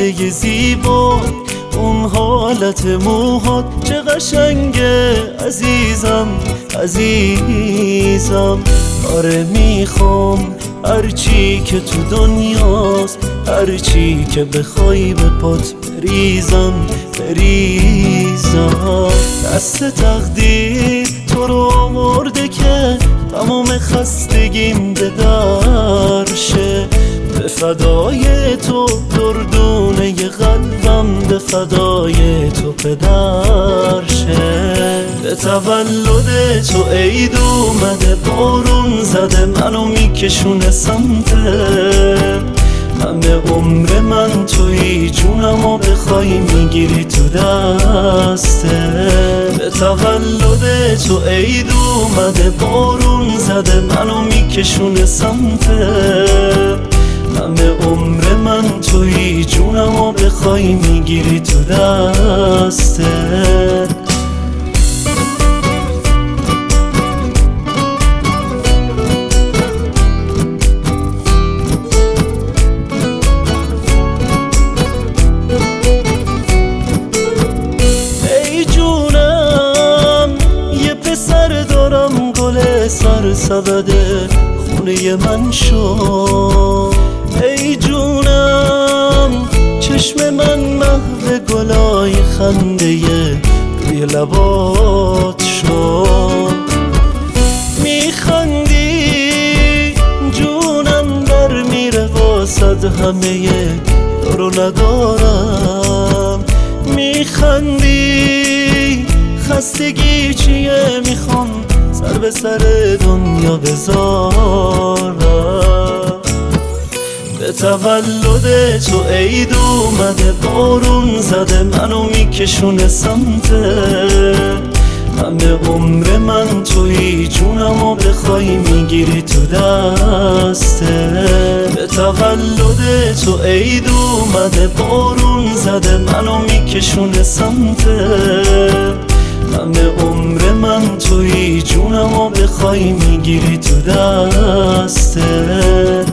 پرده زیبا، اون حالت موهات چه قشنگه عزیزم عزیزم. آره میخوام هرچی که تو دنیاست، هرچی که بخوای به پات بریزم بریزم. دست تقدیر تو رو آورده که تمام خستگیم به در شه. به فدای تو دردونه قلبم، به فدای تو پدر شه. به تولد تو عید اومده، بارون زده منو میکشونه سمته. همه عمر من توی جونمو بخوای میگیری تو دسته. به تولد تو عید اومده، بارون زده منو میکشونه سمته. همه عمر من توی جونمو بخوای میگیری تو دسته. ای جونم یه پسر دارم، گل سر سبده خونه من شو. ای جونم چشم من محو گلای خنده روی لبات شو. میخندی جونم در میره واسد، همه دارو ندارم. میخندی خستگی چیه، میخوام سر به سر دنیا بذارم. به تولد تو عید اومده، بارون زده منو میکشونه سمته. همه عمر من توی جونمو بخوای میگیری تو دسته. به تولد تو عید اومده، بارون زده منو میکشونه سمته. همه عمر من توی جونمو بخوای میگیری تو دسته.